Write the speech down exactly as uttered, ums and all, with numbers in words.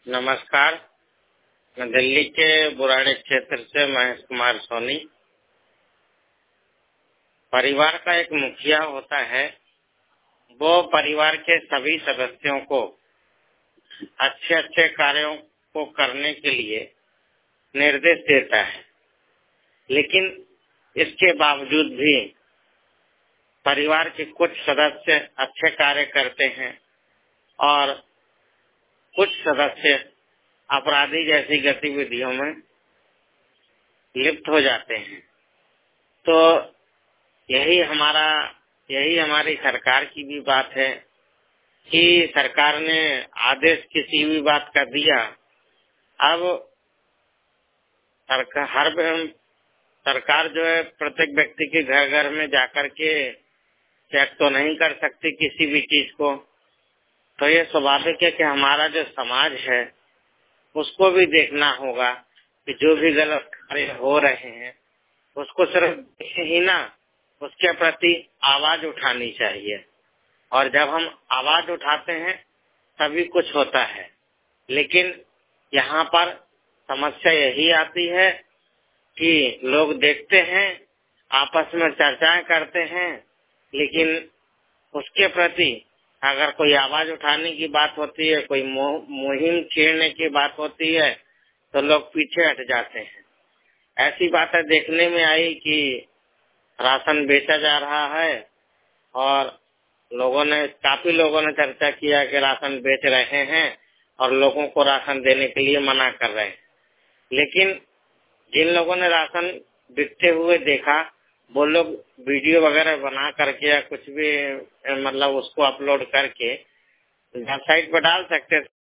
नमस्कार। मैं दिल्ली के बुराड़ी क्षेत्र से महेश कुमार सोनी। परिवार का एक मुखिया होता है, वो परिवार के सभी सदस्यों को अच्छे अच्छे कार्यों को करने के लिए निर्देश देता है, लेकिन इसके बावजूद भी परिवार के कुछ सदस्य अच्छे कार्य करते हैं और कुछ सदस्य अपराधी जैसी गतिविधियों में लिप्त हो जाते हैं। तो यही हमारा यही हमारी सरकार की भी बात है कि सरकार ने आदेश किसी भी बात का दिया। अब सरकार हर सरकार जो है प्रत्येक व्यक्ति के घर घर में जाकर के चेक तो नहीं कर सकती किसी भी चीज को। तो ये स्वाभाविक है कि हमारा जो समाज है उसको भी देखना होगा कि जो भी गलत कार्य हो रहे हैं उसको सिर्फ ही ना, उसके प्रति आवाज उठानी चाहिए। और जब हम आवाज उठाते हैं तभी कुछ होता है। लेकिन यहाँ पर समस्या यही आती है कि लोग देखते हैं, आपस में चर्चाएं करते हैं, लेकिन उसके प्रति अगर कोई आवाज उठाने की बात होती है, कोई मुहिम छेड़ने की बात होती है, तो लोग पीछे हट जाते हैं। ऐसी बातें देखने में आई कि राशन बेचा जा रहा है और लोगों ने काफी लोगों ने चर्चा किया कि राशन बेच रहे हैं और लोगों को राशन देने के लिए मना कर रहे हैं। लेकिन जिन लोगों ने राशन बिकते हुए देखा, वो लोग वीडियो वगैरह बना करके या कुछ भी मतलब उसको अपलोड करके वेबसाइट पर डाल सकते